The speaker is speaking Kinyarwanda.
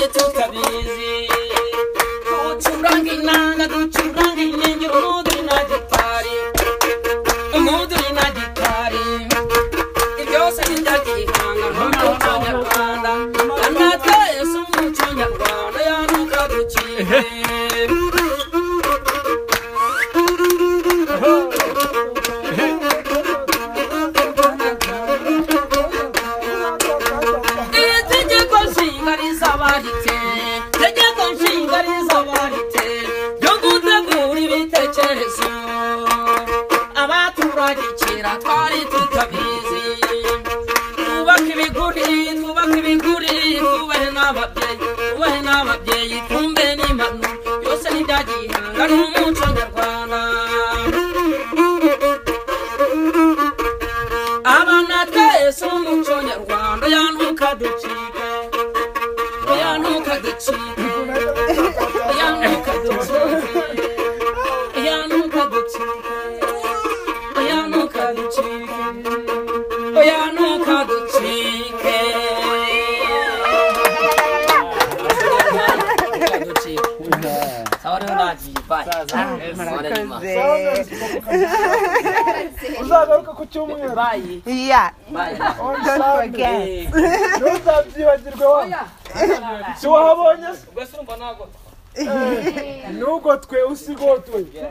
tutabizi ducuranga inanga ducuranga inenge umuduri na gitari ibyose n'ibyagihanga nk'umuco nyarwanda natwe Yesu umuco nyarwanda yanuka duciye twari tutabizi twubaka ibiguri tubahe n'ababyeyi twumve n'impanuro yose n'ibyagihanga n'umuco nyarwanda abana twese umuco nyarwanda yantuka ducike yantuka ducike yantuka ducike yantuka ducike uzagaruka ku cyumweru yeah don't forget ntuzabyibagirwe wa si wahabonye nubwo twe usigotwe